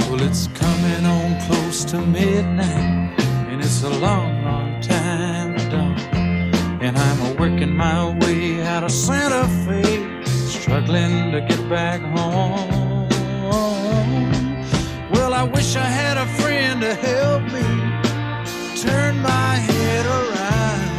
Well, it's coming on close to midnight, and it's a long, long time to dawn. And I'm working my way out of Santa Fe, struggling to get back home. Well, I wish I had a friend to help me turn my head around.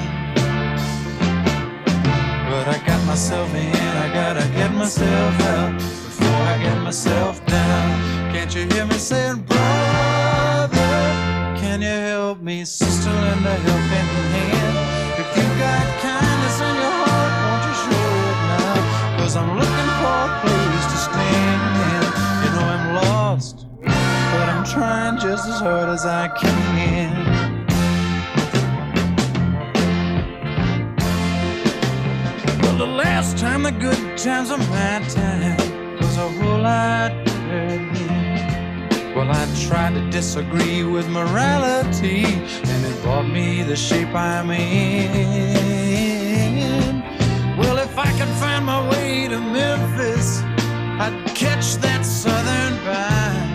But I got myself in, I gotta get myself out before I get myself down. Can't you hear me saying, brother, can you help me? Sister, lend a helping hand. If you got kindness in your heart, won't you show it now? 'Cause I'm looking for a place to stand in. You know I'm lost, but I'm trying just as hard as I can. Well, the last time the good times of my time was a whole lot better then. Well, I tried to disagree with morality, and it brought me the shape I'm in. Well, if I could find my way to Memphis, I'd catch that southern vibe.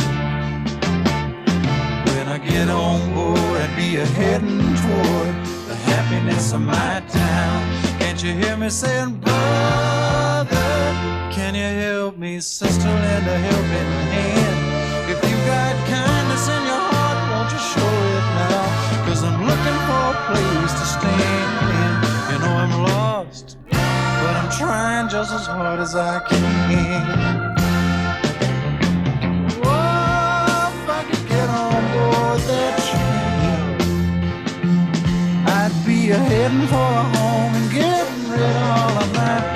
When I get on board, I'd be heading toward the happiness of my town. Can't you hear me saying, brother, can you help me? Sister, lend a helping hand. If you got kindness in your heart, won't you show it now? 'Cause I'm looking for a place to stand in. You know I'm lost, but I'm trying just as hard as I can. Oh, if I could get on board that train, I'd be heading for a home and getting rid of all of my